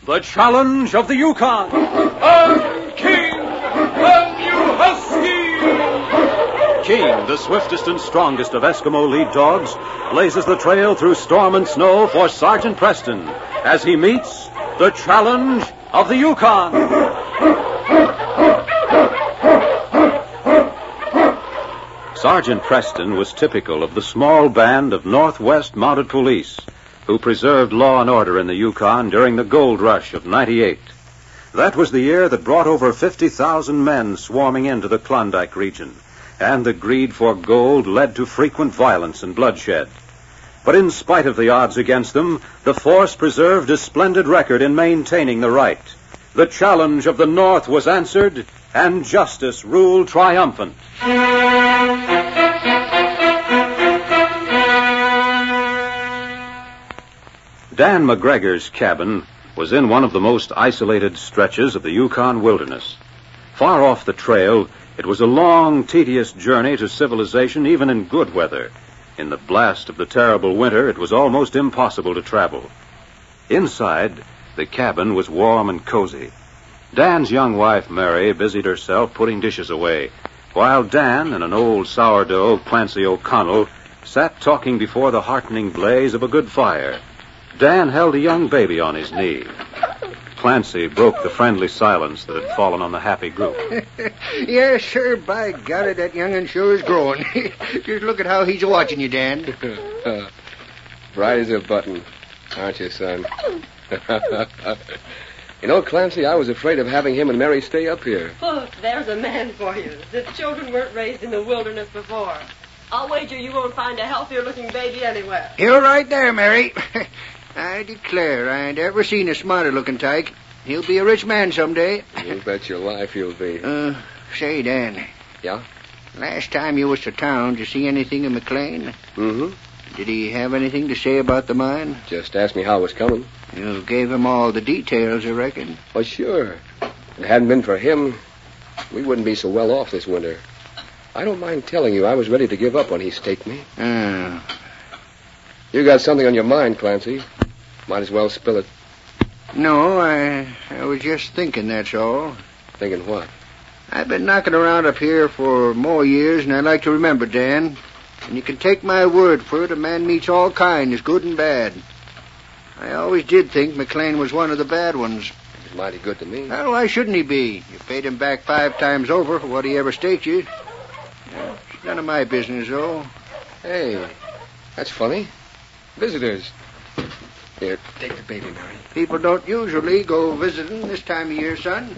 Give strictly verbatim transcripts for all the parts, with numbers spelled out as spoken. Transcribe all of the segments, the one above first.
The Challenge of the Yukon. I'm King, and you husky! King, the swiftest and strongest of Eskimo lead dogs, blazes the trail through storm and snow for Sergeant Preston as he meets the Challenge of the Yukon. Sergeant Preston was typical of the small band of Northwest Mounted Police who preserved law and order in the Yukon during the gold rush of ninety-eight. That was the year that brought over fifty thousand men swarming into the Klondike region, and the greed for gold led to frequent violence and bloodshed. But in spite of the odds against them, the force preserved a splendid record in maintaining the right. The challenge of the North was answered, and justice ruled triumphant. Dan McGregor's cabin was in one of the most isolated stretches of the Yukon wilderness. Far off the trail, it was a long, tedious journey to civilization, even in good weather. In the blast of the terrible winter, it was almost impossible to travel. Inside, the cabin was warm and cozy. Dan's young wife, Mary, busied herself putting dishes away, while Dan and an old sourdough, Clancy O'Connell, sat talking before the heartening blaze of a good fire. Dan held a young baby on his knee. Clancy broke the friendly silence that had fallen on the happy group. Yes, sir, by golly, that young'un sure is growing. Just look at how he's watching you, Dan. Bright as a button, aren't you, son? You know, Clancy, I was afraid of having him and Mary stay up here. Oh, there's a man for you. The children weren't raised in the wilderness before. I'll wager you won't find a healthier-looking baby anywhere. You're right there, Mary. I declare, I ain't ever seen a smarter-looking tyke. He'll be a rich man someday. You bet your life he'll be. Uh, say, Dan. Yeah? Last time you was to town, did you see anything of McLean? Mm-hmm. Did he have anything to say about the mine? Just asked me how it was coming. You gave him all the details, I reckon. Well, sure. If it hadn't been for him, we wouldn't be so well off this winter. I don't mind telling you, I was ready to give up when he staked me. Ah. You got something on your mind, Clancy. Might as well spill it. No, I, I was just thinking, that's all. Thinking what? I've been knocking around up here for more years than I like to remember, Dan. And you can take my word for it, a man meets all kinds, good and bad. I always did think McLean was one of the bad ones. He's mighty good to me. Well, why shouldn't he be? You paid him back five times over for what he ever staked you. Well, it's none of my business, though. Hey, that's funny. Visitors. Here, take the baby, Mary. People don't usually go visiting this time of year, son.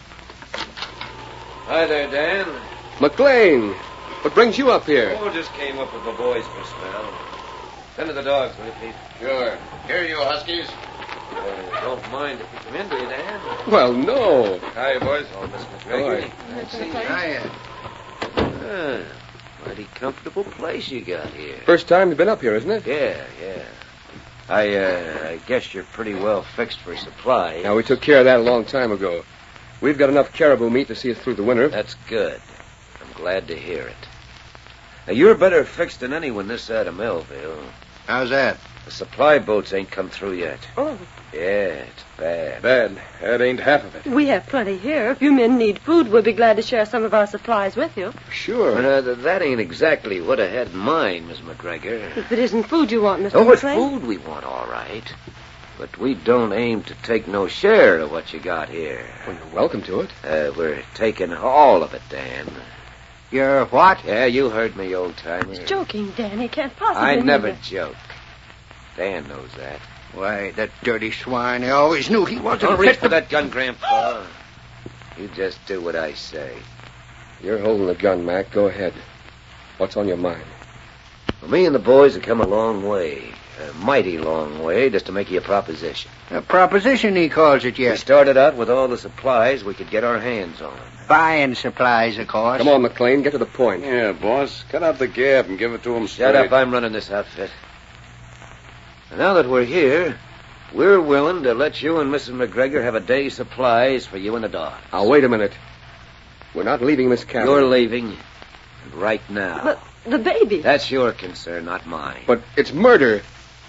Hi there, Dan. McLean, what brings you up here? Oh, just came up with the boys for a spell. Send to the dogs, will you, Pete? Sure. Here, you huskies. Uh, don't mind if you come in, do you, Dan? Well, no. Hi, boys. Oh, Miss McGregor. Let's see. Ah, mighty comfortable place you got here. First time you've been up here, isn't it? Yeah, yeah. I, uh, I guess you're pretty well fixed for supply. Now, we took care of that a long time ago. We've got enough caribou meat to see us through the winter. That's good. I'm glad to hear it. Now, you're better fixed than anyone this side of Melville. How's that? The supply boats ain't come through yet. Oh. Yeah, it's bad. Bad. That ain't half of it. We have plenty here. If you men need food, we'll be glad to share some of our supplies with you. Sure. But, uh, that ain't exactly what I had in mind, Miss McGregor. If it isn't food you want, Mister Oh, it's McLean. food we want, all right. But we don't aim to take no share of what you got here. Well, you're welcome to it. Uh, we're taking all of it, Dan. You're what? Yeah, you heard me, old-timer. He's joking, Dan. He can't possibly I mean never it. joke. Dan knows that. Why, that dirty swine. I always knew he wasn't Don't reach fit for to... that gun, Grandpa. You just do what I say. You're holding the gun, Mac. Go ahead. What's on your mind? Well, me and the boys have come a long way. A mighty long way, just to make you a proposition. A proposition, he calls it, We yes. started out with all the supplies we could get our hands on. Buying supplies, of course. Come on, McLean. Get to the point. Yeah, boss. Cut out the gap and give it to him straight. Shut up, I'm running this outfit. And now that we're here, we're willing to let you and Missus McGregor have a day's supplies for you and the dog. Now, wait a minute. We're not leaving this cabin. You're leaving right now. But the baby. That's your concern, not mine. But it's murder.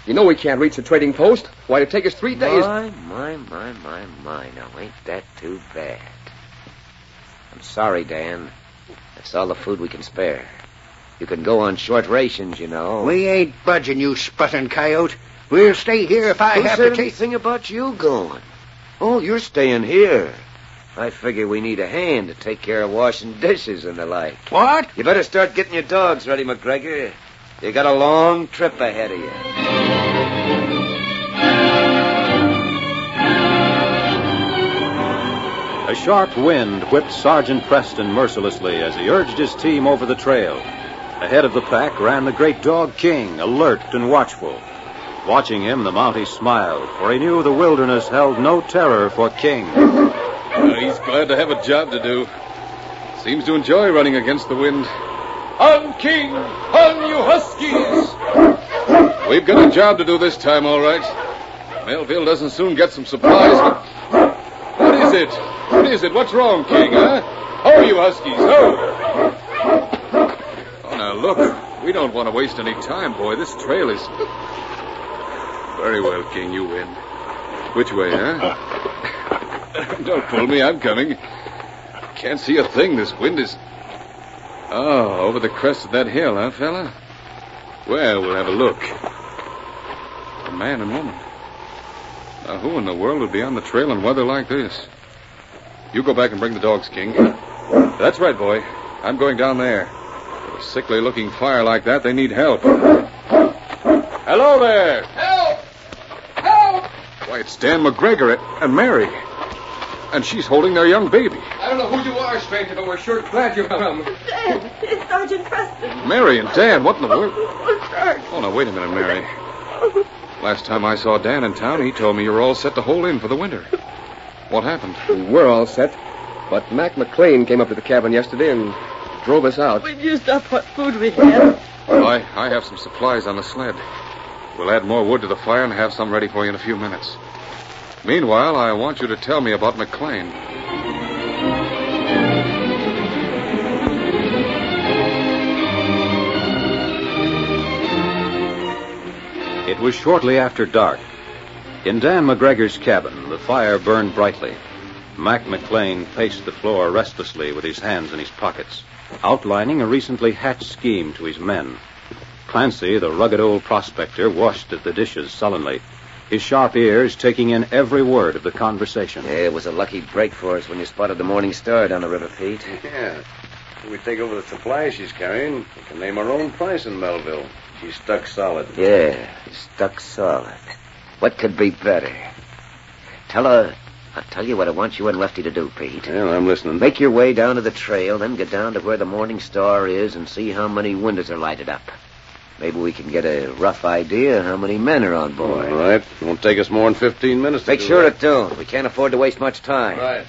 You know we can't reach the trading post. Why, it'd take us three days. My, my, my, my, my. Now, ain't that too bad? I'm sorry, Dan. That's all the food we can spare. You can go on short rations, you know. We ain't budging, you sputting coyote. We'll stay here if I Who have said to take... anything about you going? Oh, you're staying here. I figure we need a hand to take care of washing dishes and the like. What? You better start getting your dogs ready, McGregor. You got a long trip ahead of you. A sharp wind whipped Sergeant Preston mercilessly as he urged his team over the trail. Ahead of the pack ran the great dog King, alert and watchful. Watching him, the Mountie smiled, for he knew the wilderness held no terror for King. Uh, he's glad to have a job to do. Seems to enjoy running against the wind. On, King! On, you huskies! We've got a job to do this time, all right. Melville doesn't soon get some supplies, but... What is it? What is it? What's wrong, King, huh? Ho, you huskies, ho! Oh, now, look. We don't want to waste any time, boy. This trail is... Very well, King, you win. Which way, huh? Don't pull me, I'm coming. Can't see a thing. This wind is... Oh, over the crest of that hill, huh, fella? Well, we'll have a look. A man and woman. Now, who in the world would be on the trail in weather like this? You go back and bring the dogs, King. That's right, boy. I'm going down there. With a sickly-looking fire like that, they need help. Hello there! Help! Help! Why, it's Dan McGregor and Mary. And she's holding their young baby. I don't know who you are, stranger, but we're sure glad you've come. Dan, it's Sergeant Preston. Mary and Dan, what in the world? Oh, Sergeant. Oh, now, wait a minute, Mary. Last time I saw Dan in town, he told me you were all set to hold in for the winter. What happened? We're all set. But Mac McLean came up to the cabin yesterday and drove us out. We've used up what food we had. Well, I, I have some supplies on the sled. We'll add more wood to the fire and have some ready for you in a few minutes. Meanwhile, I want you to tell me about McLean. It was shortly after dark. In Dan McGregor's cabin, the fire burned brightly. Mac McLean paced the floor restlessly with his hands in his pockets, outlining a recently hatched scheme to his men. Clancy, the rugged old prospector, washed at the dishes sullenly, his sharp ears taking in every word of the conversation. Yeah, it was a lucky break for us when you spotted the Morning Star down the river, Pete. Yeah. If we take over the supplies she's carrying, we can name our own price in Melville. She's stuck solid. Yeah, stuck solid. What could be better? Tell her... I'll tell you what I want you and Lefty to do, Pete. Well, I'm listening. Make your way down to the trail, then get down to where the Morning Star is and see how many windows are lighted up. Maybe we can get a rough idea how many men are on board. All right. It won't take us more than fifteen minutes to Make do sure that. it don't. We can't afford to waste much time. Right.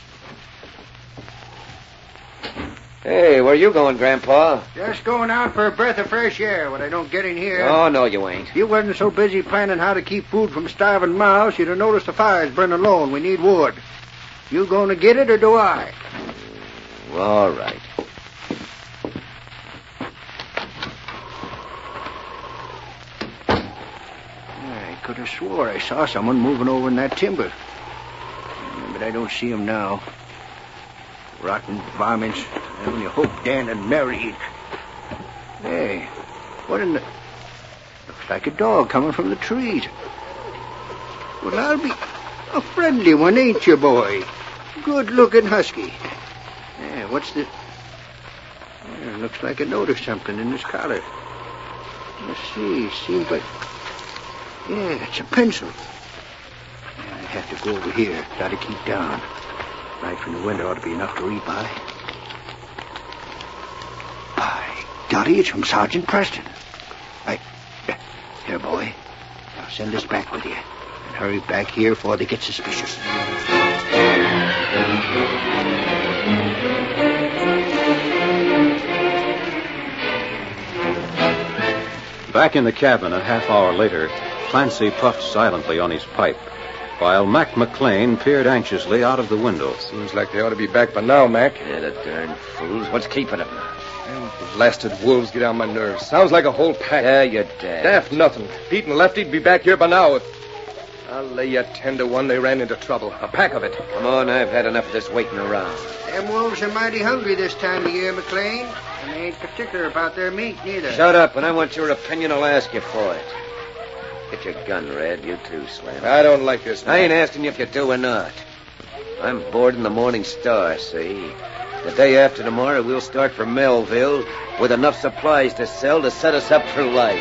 Hey, where you going, Grandpa? Just going out for a breath of fresh air, what I don't get in here. Oh, no, you ain't. If you wasn't so busy planning how to keep food from starving mouths, you'd have noticed the fire's burning low and we need wood. You going to get it or do I? All right. I could have swore I saw someone moving over in that timber. But I don't see him now. Rotten varmints. I only hope Dan and Mary eat. Hey, what in the... Looks like a dog coming from the trees. Well, I'll be a friendly one, ain't you, boy? Good-looking husky. Yeah, what's the... Yeah, looks like a note or something in his collar. Let's see, seems like... Yeah, it's a pencil. Yeah, I have to go over here. Gotta keep down. Light from the window ought to be enough to read by. By golly, it's from Sergeant Preston. I... Here, boy. I'll send this back with you. And hurry back here before they get suspicious. Back in the cabin a half hour later, Clancy puffed silently on his pipe, while Mac McLean peered anxiously out of the window. Seems like they ought to be back by now, Mac. Yeah, the darn fools. What's keeping them? Them blasted wolves get on my nerves. Sounds like a whole pack. Yeah, you're dead. Daft nothing. Pete and Lefty'd be back here by now. I'll lay you ten to one they ran into trouble. A pack of it. Come on, I've had enough of this waiting around. Them wolves are mighty hungry this time of year, McLean. And they ain't particular about their meat, neither. Shut up. When I want your opinion, I'll ask you for it. Get your gun, Red. You too, Slim. I don't like this, man. I ain't asking you if you do or not. I'm boarding the Morning Star, see? The day after tomorrow, we'll start for Melville with enough supplies to sell to set us up for life.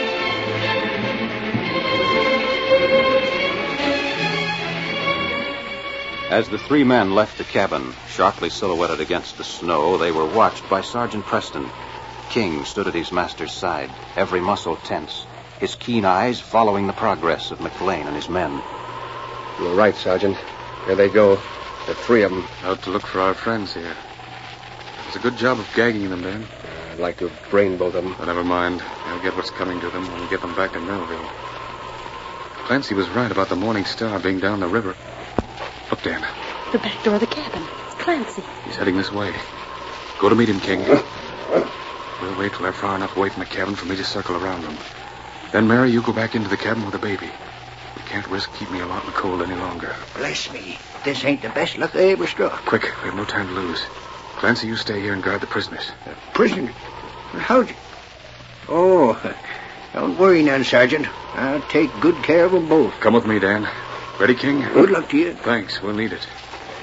As the three men left the cabin, sharply silhouetted against the snow, they were watched by Sergeant Preston. King stood at his master's side, every muscle tense, his keen eyes following the progress of McLean and his men. You're right, Sergeant. There they go. The three of them. Out to look for our friends here. It's a good job of gagging them, Dan. I'd like to have brained both of them. But never mind. I'll get what's coming to them when we get them back to Melville. Clancy was right about the Morning Star being down the river. Look, Dan. The back door of the cabin. It's Clancy. He's heading this way. Go to meet him, King. We'll wait till they're far enough away from the cabin for me to circle around them. Then, Mary, you go back into the cabin with the baby. We can't risk keeping you out in the cold any longer. Bless me. This ain't the best luck I ever struck. Quick, we have no time to lose. Clancy, you stay here and guard the prisoners. Uh, prisoner? How'd you... Oh, don't worry none, Sergeant. I'll take good care of them both. Come with me, Dan. Ready, King? Good luck to you. Thanks. We'll need it.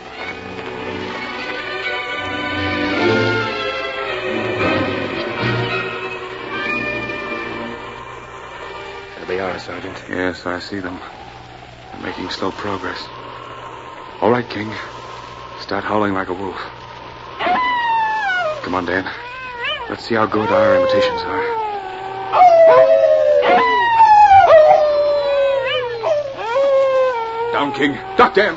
There they are, Sergeant. Yes, I see them. They're making slow progress. All right, King. Start howling like a wolf. Come on, Dan. Let's see how good our imitations are. Down, King. Duck, Dan.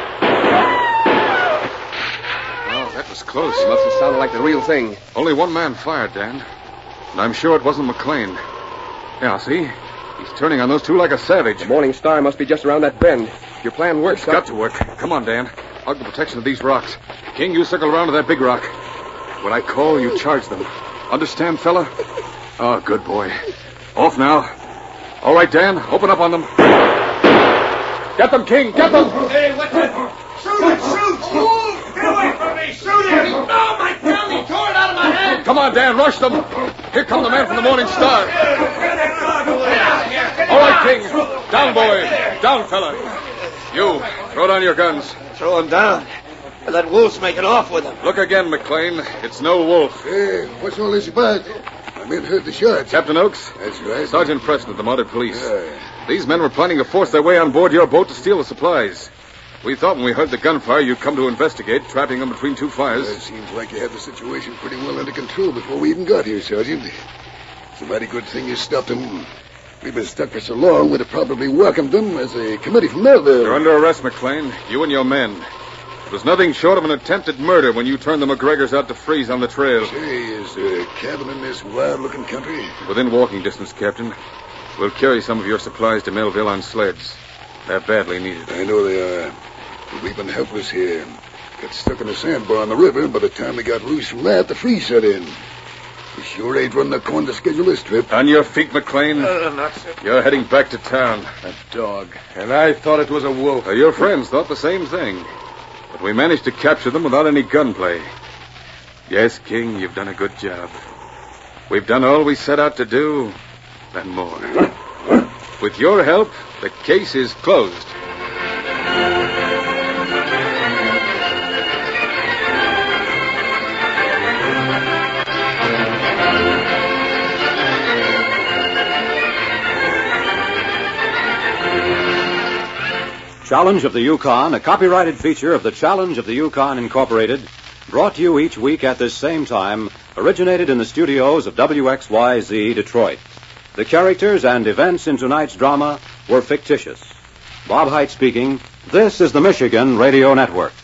Oh, that was close. It must have sounded like the real thing. Only one man fired, Dan. And I'm sure it wasn't McLean. Yeah, see? He's turning on those two like a savage. The Morning Star must be just around that bend. Your plan works. It's got to work. Come on, Dan. Hug the protection of these rocks. King, you circle around to that big rock. When I call, you charge them. Understand, fella? Oh, good boy. Off now. All right, Dan. Open up on them. Get them, King. Get them. Hey, what's that? Shoot it, shoot! Get away from me! Shoot him! Oh, my gun! He tore it out of my hand! Come on, Dan. Rush them. Here come the men from the Morning Star. All right, King. Down, boy. Down, fella. You, throw down your guns. Throw him down. That wolf's making off with him. Look again, McLean. It's no wolf. Hey, what's all this about? My men heard the shots. Captain Oakes? That's right. Sergeant Preston of the Mounted Police. Yeah. These men were planning to force their way on board your boat to steal the supplies. We thought when we heard the gunfire you'd come to investigate, trapping them between two fires. Well, it seems like you had the situation pretty well under control before we even got here, Sergeant. It's a mighty good thing you stopped them. We've been stuck for so long, we'd have probably welcomed them as a committee from Melville. You're under arrest, McLean. You and your men. It was nothing short of an attempted murder when you turned the McGregors out to freeze on the trail. Say, is there a cabin in this wild-looking country? Within walking distance, Captain. We'll carry some of your supplies to Melville on sleds. They're badly needed. I know they are. But we've been helpless here. Got stuck in a sandbar on the river. By the time we got loose from that, the freeze set in. We sure ain't running a corn to schedule this trip. On your feet, McLean. Uh, not so. You're heading back to town. A dog. And I thought it was a wolf. Uh, your friends thought the same thing. But we managed to capture them without any gunplay. Yes, King, you've done a good job. We've done all we set out to do, and more. With your help, the case is closed. Challenge of the Yukon, a copyrighted feature of the Challenge of the Yukon Incorporated, brought to you each week at this same time, originated in the studios of W X Y Z Detroit. The characters and events in tonight's drama were fictitious. Bob Hite speaking. This is the Michigan Radio Network.